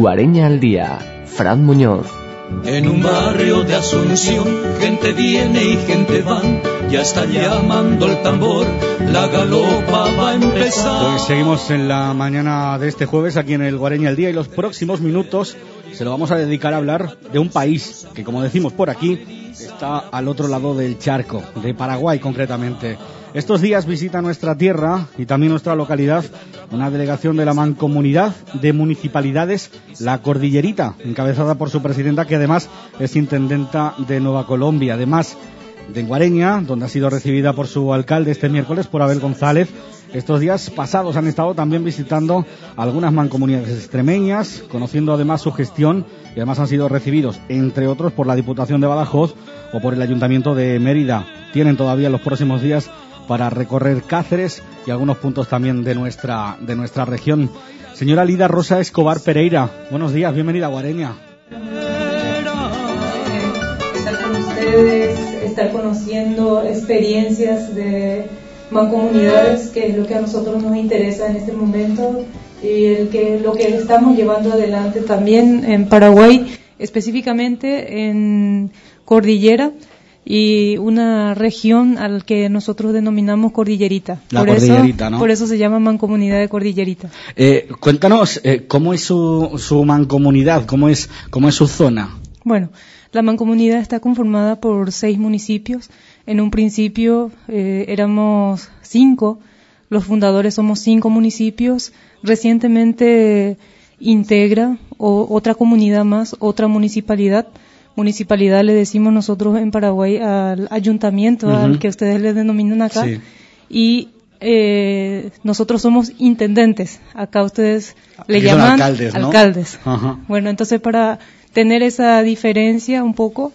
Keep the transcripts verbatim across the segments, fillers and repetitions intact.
Guareña al día, Fran Muñoz. En un barrio de Asunción, gente viene y gente van, ya está llamando el tambor, la galopa va a empezar. Pues seguimos en la mañana de este jueves aquí en el Guareña al día, y los próximos minutos se lo vamos a dedicar a hablar de un país que, como decimos por aquí, está al otro lado del charco, de Paraguay concretamente. Estos días visita nuestra tierra y también nuestra localidad una delegación de la Mancomunidad de Municipalidades La Cordillerita, encabezada por su presidenta, que además es intendenta de Nueva Colombia, además de Guareña, donde ha sido recibida por su alcalde este miércoles, por Abel González. Estos días pasados han estado también visitando algunas mancomunidades extremeñas, conociendo además su gestión, y además han sido recibidos, entre otros, por la Diputación de Badajoz o por el Ayuntamiento de Mérida. Tienen todavía los próximos días para recorrer Cáceres y algunos puntos también de nuestra de nuestra región. Señora Lida Rosa Escobar Pereira, buenos días, bienvenida a Guareña. Estar con ustedes, estar conociendo experiencias de mancomunidades, que es lo que a nosotros nos interesa en este momento, y el que lo que estamos llevando adelante también en Paraguay, específicamente en Cordillera, y una región al que nosotros denominamos Cordillerita. La por Cordillerita, eso, ¿no? Por eso se llama Mancomunidad de Cordillerita. Eh, cuéntanos, eh, ¿cómo es su, su mancomunidad? ¿Cómo es, cómo es su zona? Bueno, la mancomunidad está conformada por seis municipios. En un principio eh, éramos cinco, los fundadores somos cinco municipios. Recientemente integra o, otra comunidad más, otra municipalidad. Municipalidad le decimos nosotros en Paraguay al ayuntamiento, uh-huh. al que ustedes le denominan acá. Sí. Y eh, nosotros somos intendentes. Acá ustedes le Aquí llaman alcaldes, ¿no? alcaldes. Uh-huh. Bueno, entonces para tener esa diferencia un poco,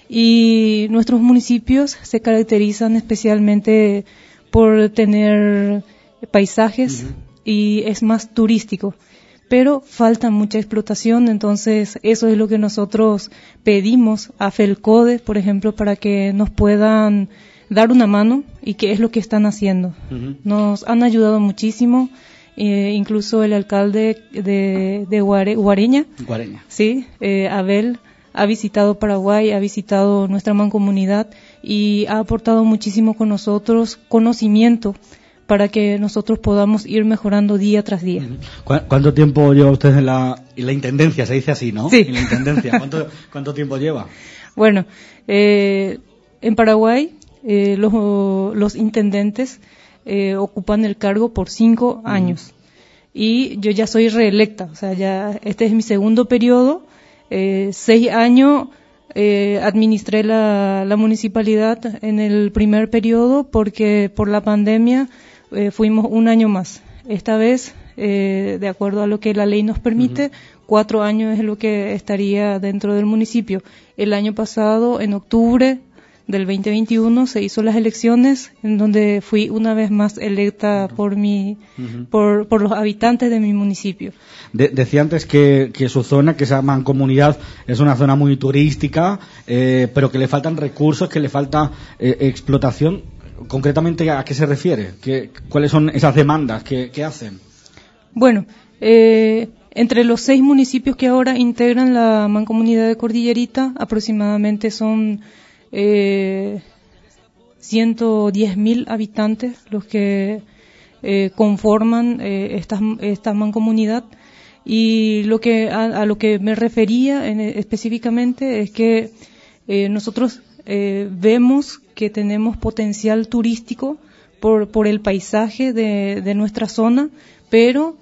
y nuestros municipios se caracterizan especialmente por tener paisajes uh-huh. y es más turístico. Pero falta mucha explotación, entonces eso es lo que nosotros pedimos a FELCODE, por ejemplo, para que nos puedan dar una mano, y qué es lo que están haciendo. Uh-huh. Nos han ayudado muchísimo, eh, incluso el alcalde de, de Guare, Guareña, Guareña. Sí, eh, Abel, ha visitado Paraguay, ha visitado nuestra mancomunidad y ha aportado muchísimo con nosotros conocimiento, para que nosotros podamos ir mejorando día tras día. ¿Cu- ¿Cuánto tiempo lleva usted en la, en la intendencia? Se dice así, ¿no? Sí. En la intendencia. ¿Cuánto, cuánto tiempo lleva? Bueno, eh, en Paraguay eh, los, los intendentes eh, ocupan el cargo por cinco años. Y yo ya soy reelecta, o sea, ya este es mi segundo periodo. Eh, seis años eh, administré la, la municipalidad en el primer periodo, porque por la pandemia Eh, fuimos un año más. Esta vez, eh, de acuerdo a lo que la ley nos permite, uh-huh. cuatro años es lo que estaría dentro del municipio. El año pasado, en octubre del veinte veintiuno, se hizo las elecciones, en donde fui una vez más electa uh-huh. por mi, uh-huh. por, por los habitantes de mi municipio. De, decía antes que, que su zona, que esa mancomunidad, es una zona muy turística, eh, pero que le faltan recursos, que le falta eh, explotación. Concretamente, ¿a qué se refiere? ¿Qué, ¿Cuáles son esas demandas? ¿Qué, qué hacen? Bueno, eh, entre los seis municipios que ahora integran la Mancomunidad de Cordillerita, aproximadamente son eh, ciento diez mil habitantes los que eh, conforman eh, esta, esta mancomunidad. Y lo que a, a lo que me refería en, específicamente es que eh, nosotros eh, vemos que tenemos potencial turístico por, por el paisaje de, de nuestra zona, pero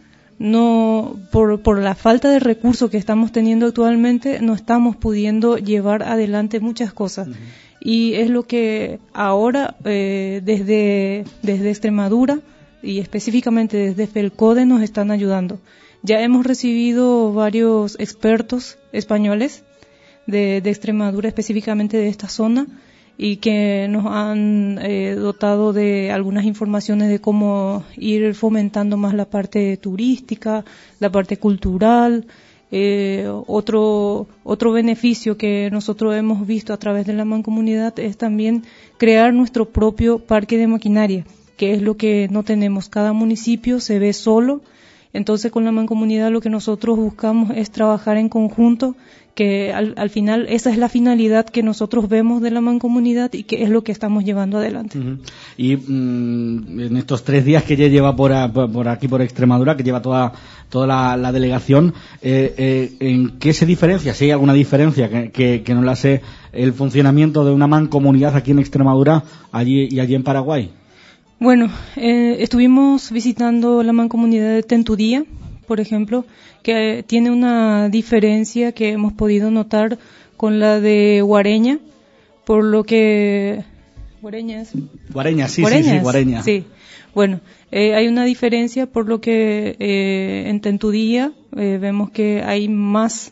no por, por la falta de recursos que estamos teniendo actualmente, no estamos pudiendo llevar adelante muchas cosas. Uh-huh. Y es lo que ahora eh, desde, desde Extremadura y específicamente desde FELCODE nos están ayudando. Ya hemos recibido varios expertos españoles de, de Extremadura, específicamente de esta zona, y que nos han eh, dotado de algunas informaciones de cómo ir fomentando más la parte turística, la parte cultural. Eh, otro otro beneficio que nosotros hemos visto a través de la mancomunidad es también crear nuestro propio parque de maquinaria, que es lo que no tenemos. Cada municipio se ve solo Entonces, con la mancomunidad lo que nosotros buscamos es trabajar en conjunto, que al, al final esa es la finalidad que nosotros vemos de la mancomunidad y que es lo que estamos llevando adelante. Uh-huh. Y mmm, en estos tres días que ya lleva por, a, por aquí, por Extremadura, que lleva toda toda la, la delegación, eh, eh, ¿en qué se diferencia? Si hay alguna diferencia que, que, que no la sé, el funcionamiento de una mancomunidad aquí en Extremadura allí y allí en Paraguay. Bueno, eh, estuvimos visitando la mancomunidad de Tentudía, por ejemplo, que tiene una diferencia que hemos podido notar con la de Guareña, por lo que... ¿Guareña es? Guareña, sí, ¿Guareña sí, sí, es? Guareña. Sí, bueno, eh, hay una diferencia por lo que eh, en Tentudía eh, vemos que hay más,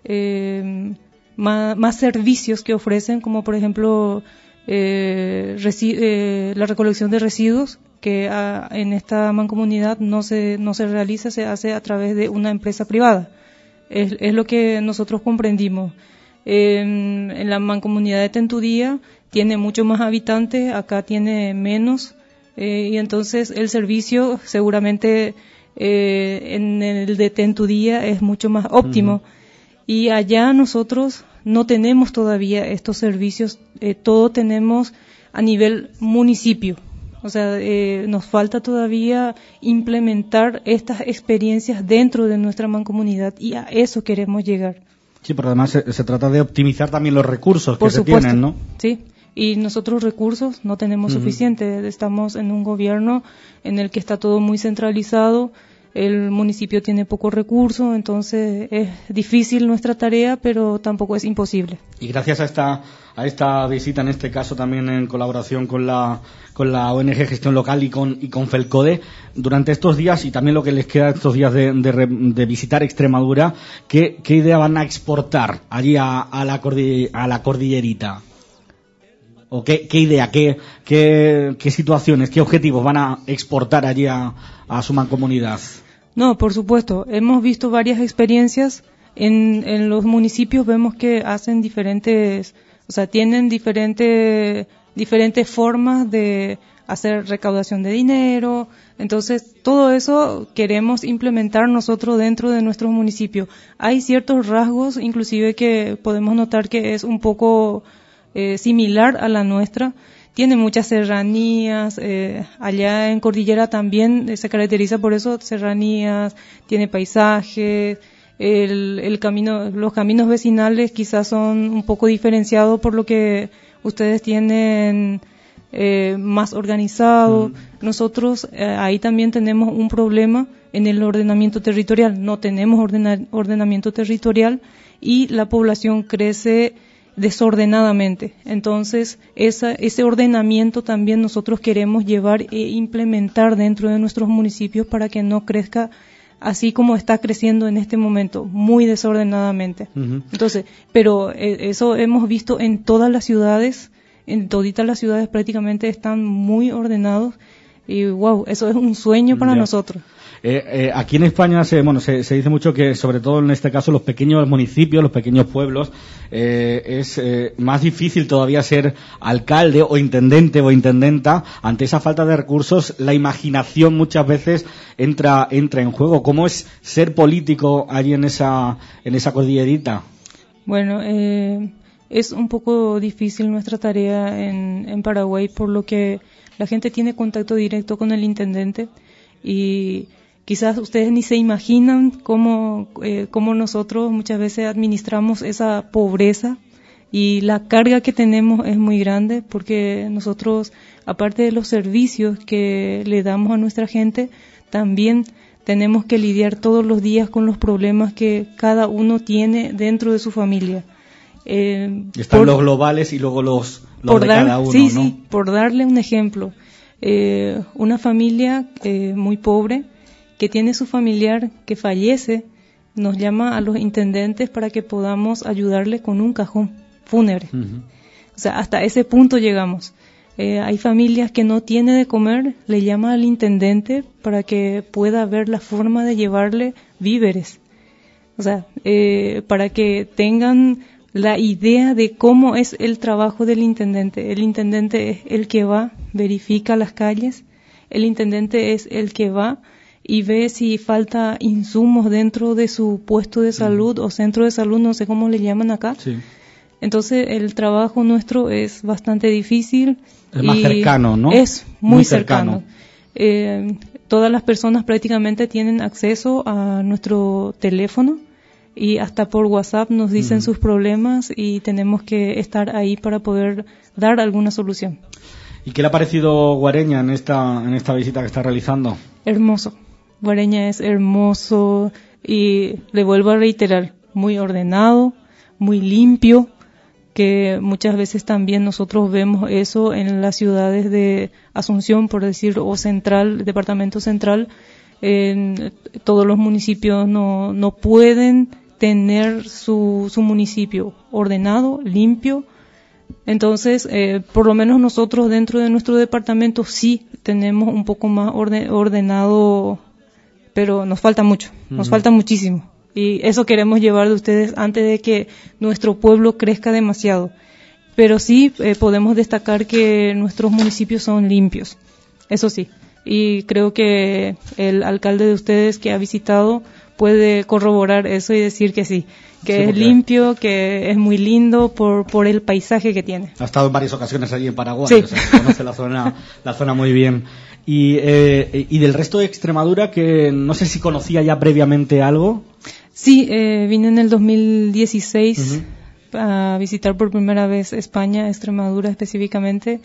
eh, más, más servicios que ofrecen, como por ejemplo eh, resi- eh, la recolección de residuos, que a, en esta mancomunidad no se no se realiza, se hace a través de una empresa privada. Es, es lo que nosotros comprendimos. En, en la mancomunidad de Tentudía tiene mucho más habitantes, acá tiene menos, eh, y entonces el servicio seguramente eh, en el de Tentudía es mucho más óptimo. Uh-huh. Y allá nosotros no tenemos todavía estos servicios, eh, todo tenemos a nivel municipio. O sea, eh, nos falta todavía implementar estas experiencias dentro de nuestra mancomunidad y a eso queremos llegar. Sí, pero además se, se trata de optimizar también los recursos Por que supuesto, se tienen, ¿no? Sí, y nosotros recursos no tenemos uh-huh. suficiente. Estamos en un gobierno en el que está todo muy centralizado, el municipio tiene pocos recursos, entonces es difícil nuestra tarea, pero tampoco es imposible. Y gracias a esta a esta visita, en este caso también en colaboración con la con la O N G Gestión Local y con y con Felcode, durante estos días y también lo que les queda estos días de, de, de visitar Extremadura, ¿qué, qué idea van a exportar allí a, a la cordill, a la cordillerita? ¿O qué, qué idea, qué, qué, qué situaciones, qué objetivos van a exportar allí a, a su mancomunidad? No, por supuesto. Hemos visto varias experiencias. En, en los municipios vemos que hacen diferentes, o sea, tienen diferentes, diferentes formas de hacer recaudación de dinero. Entonces, todo eso queremos implementar nosotros dentro de nuestro municipio. Hay ciertos rasgos, inclusive, que podemos notar que es un poco eh, similar a la nuestra. Tiene muchas serranías, eh, allá en Cordillera también eh, se caracteriza por eso, serranías, tiene paisajes, el, el camino, los caminos vecinales quizás son un poco diferenciados por lo que ustedes tienen eh, más organizado. Mm. Nosotros eh, ahí también tenemos un problema en el ordenamiento territorial, no tenemos ordena, ordenamiento territorial y la población crece desordenadamente. Entonces, esa, ese ordenamiento también nosotros queremos llevar e implementar dentro de nuestros municipios para que no crezca así como está creciendo en este momento, muy desordenadamente. Uh-huh. Entonces, pero eh, eso hemos visto en todas las ciudades, en toditas las ciudades prácticamente están muy ordenados y wow, eso es un sueño para yeah. nosotros. Eh, eh, aquí en España se, bueno, se, se dice mucho que, sobre todo en este caso, los pequeños municipios, los pequeños pueblos, eh, es eh, más difícil todavía ser alcalde o intendente o intendenta. Ante esa falta de recursos, la imaginación muchas veces entra entra en juego. ¿Cómo es ser político allí en esa en esa cordillerita? Bueno, eh, es un poco difícil nuestra tarea en, en Paraguay, por lo que la gente tiene contacto directo con el intendente y quizás ustedes ni se imaginan cómo, eh, cómo nosotros muchas veces administramos esa pobreza y la carga que tenemos es muy grande porque nosotros, aparte de los servicios que le damos a nuestra gente, también tenemos que lidiar todos los días con los problemas que cada uno tiene dentro de su familia. Eh, Están por, los globales y luego los, los de dar, cada uno, sí, ¿no? Sí, por darle un ejemplo. Eh, una familia eh, muy pobre que tiene su familiar que fallece, nos llama a los intendentes para que podamos ayudarle con un cajón fúnebre. Uh-huh. O sea, hasta ese punto llegamos. Eh, hay familias que no tienen de comer, le llama al intendente para que pueda ver la forma de llevarle víveres. O sea, eh, para que tengan la idea de cómo es el trabajo del intendente. El intendente es el que va, verifica las calles, el intendente es el que va y ve si falta insumos dentro de su puesto de salud mm. o centro de salud, no sé cómo le llaman acá. Sí. Entonces el trabajo nuestro es bastante difícil. Es más cercano, ¿no? Es muy, muy cercano. cercano. Eh, todas las personas prácticamente tienen acceso a nuestro teléfono y hasta por WhatsApp nos dicen mm. sus problemas y tenemos que estar ahí para poder dar alguna solución. ¿Y qué le ha parecido Guareña en esta, en esta visita que está realizando? Hermoso. Guareña es hermoso y le vuelvo a reiterar, muy ordenado, muy limpio, que muchas veces también nosotros vemos eso en las ciudades de Asunción, por decir, o Central, Departamento Central. En todos los municipios no, no pueden tener su, su municipio ordenado, limpio. Entonces, eh, por lo menos nosotros dentro de nuestro departamento sí tenemos un poco más orden, ordenado, pero nos falta mucho, uh-huh. nos falta muchísimo. Y eso queremos llevar de ustedes antes de que nuestro pueblo crezca demasiado. Pero sí eh, podemos destacar que nuestros municipios son limpios, eso sí. Y creo que el alcalde de ustedes que ha visitado puede corroborar eso y decir que sí, que sí, es limpio, que es muy lindo por por el paisaje que tiene. Ha estado en varias ocasiones allí en Paraguay, sí. O sea, conoce la zona, la zona muy bien. Y, eh, y del resto de Extremadura, que no sé si conocía ya previamente algo. Sí, eh, vine en el dos mil dieciséis uh-huh. a visitar por primera vez España, Extremadura específicamente.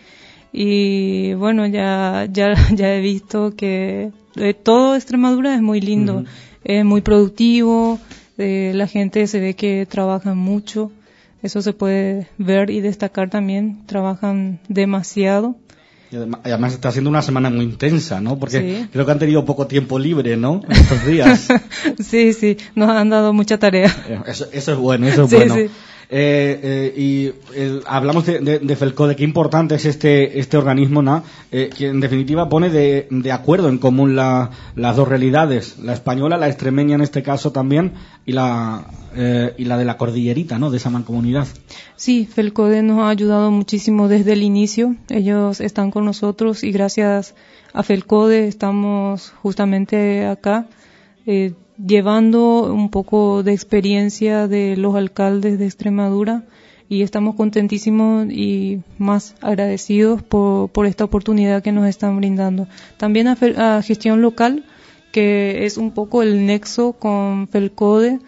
Y bueno, ya ya ya he visto que eh, todo Extremadura es muy lindo, uh-huh. es muy productivo, eh, la gente se ve que trabaja mucho, eso se puede ver y destacar también, trabajan demasiado. Y además está siendo una semana muy intensa, ¿no? Porque sí. creo que han tenido poco tiempo libre, ¿no? En estos días. sí, sí, nos han dado mucha tarea. Eso, eso es bueno, eso es sí, bueno. Sí. Eh, eh, y eh, hablamos de, de, de FELCODE, qué importante es este este organismo, ¿no? Eh, que en definitiva pone de, de acuerdo en común la, las dos realidades, la española, la extremeña en este caso también, y la eh, y la de la cordillerita, ¿no? De esa mancomunidad. Sí, FELCODE nos ha ayudado muchísimo desde el inicio, ellos están con nosotros y gracias a FELCODE estamos justamente acá, eh, llevando un poco de experiencia de los alcaldes de Extremadura y estamos contentísimos y más agradecidos por, por esta oportunidad que nos están brindando. También a, a gestión local, que es un poco el nexo con FELCODE,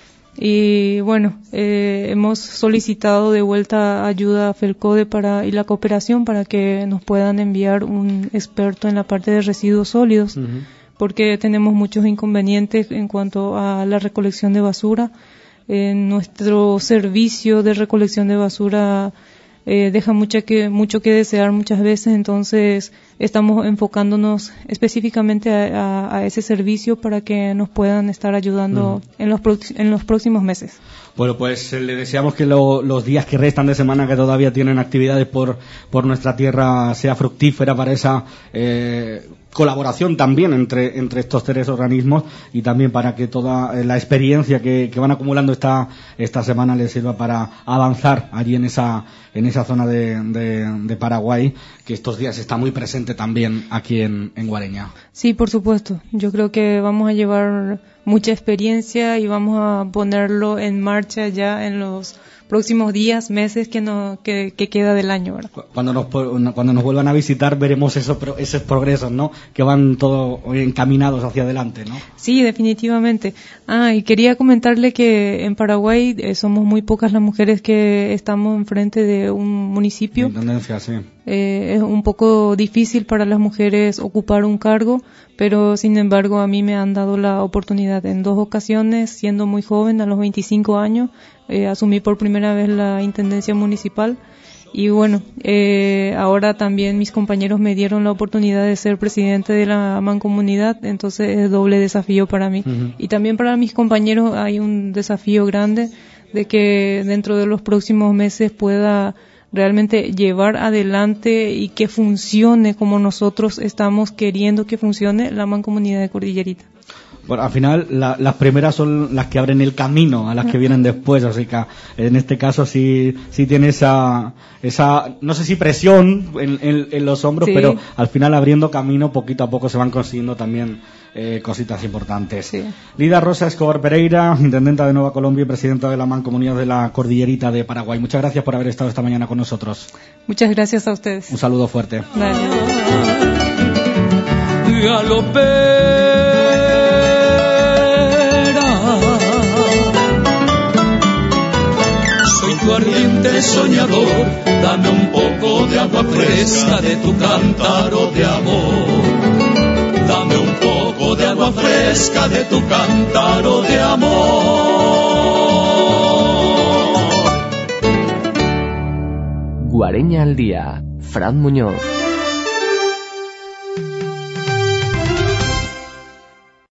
y bueno, eh, hemos solicitado de vuelta ayuda a FELCODE para, y la cooperación para que nos puedan enviar un experto en la parte de residuos sólidos. Uh-huh. Porque tenemos muchos inconvenientes en cuanto a la recolección de basura. En nuestro servicio de recolección de basura eh, deja mucha que, mucho que desear muchas veces, entonces estamos enfocándonos específicamente a, a, a ese servicio para que nos puedan estar ayudando uh-huh. en los pro, en los próximos meses. Bueno, pues eh, le deseamos que lo, los días que restan de semana, que todavía tienen actividades por, por nuestra tierra, sea fructífera para esa eh, colaboración también entre entre estos tres organismos y también para que toda la experiencia que, que van acumulando esta esta semana les sirva para avanzar allí en esa en esa zona de, de, de Paraguay, que estos días está muy presente también aquí en, en Guareña. Sí, por supuesto. Yo creo que vamos a llevar mucha experiencia y vamos a ponerlo en marcha ya en los próximos días, meses que no que, que queda del año, ¿verdad? Cuando nos cuando nos vuelvan a visitar veremos esos esos progresos, ¿no? Que van todos encaminados hacia adelante, ¿no? Sí, definitivamente. Ah, y quería comentarle que en Paraguay eh, somos muy pocas las mujeres que estamos enfrente de un municipio. En tendencia, sí. Eh, es un poco difícil para las mujeres ocupar un cargo, pero sin embargo a mí me han dado la oportunidad en dos ocasiones, siendo muy joven, a los veinticinco años, eh, asumí por primera vez la intendencia municipal y bueno, eh, ahora también mis compañeros me dieron la oportunidad de ser presidente de la mancomunidad, entonces es doble desafío para mí. Uh-huh. Y también para mis compañeros hay un desafío grande de que dentro de los próximos meses pueda realmente llevar adelante y que funcione como nosotros estamos queriendo que funcione la mancomunidad de Cordillerita. Bueno, al final la, las primeras son las que abren el camino a las que vienen después, así que en este caso sí, sí tiene esa, esa, no sé si presión en, en, en los hombros, sí. Pero al final abriendo camino poquito a poco se van consiguiendo también eh, cositas importantes. Sí. Lida Rosa Escobar Pereira, intendenta de Nueva Colombia y presidenta de la Mancomunidad de la Cordillerita de Paraguay. Muchas gracias por haber estado esta mañana con nosotros. Muchas gracias a ustedes. Un saludo fuerte. Soy tu ardiente soñador, dame un poco de agua fresca de tu cántaro de amor. Dame un poco de agua fresca de tu cántaro de amor. Guareña al día, Fran Muñoz.